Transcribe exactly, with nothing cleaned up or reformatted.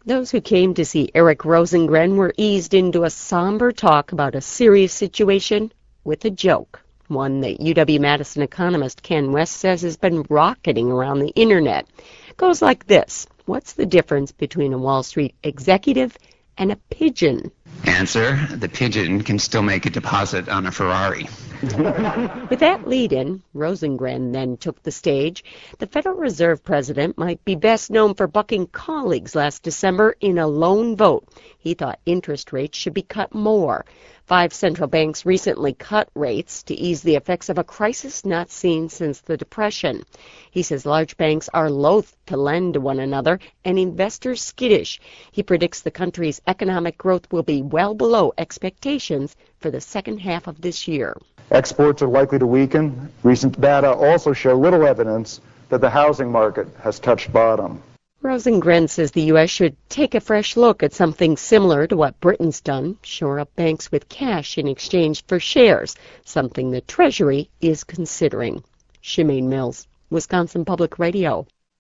Those who came to see Eric Rosengren were eased into a somber talk about a serious situation with a joke, one that U W-Madison economist Ken West says has been rocketing around the internet. It goes like this. What's the difference between a Wall Street executive and a pigeon? Answer, the pigeon can still make a deposit on a Ferrari. With that lead-in, Rosengren then took the stage. The Federal Reserve president might be best known for bucking colleagues last December in a lone vote. He thought interest rates should be cut more. Five central banks recently cut rates to ease the effects of a crisis not seen since the Depression. He says large banks are loath to lend to one another and investors skittish. He predicts the country's economic growth will be well below expectations for the second half of this year. Exports are likely to weaken. Recent data also show little evidence that the housing market has touched bottom. Rosengren says the U S should take a fresh look at something similar to what Britain's done, shore up banks with cash in exchange for shares, something the Treasury is considering. Shemaine Mills, Wisconsin Public Radio.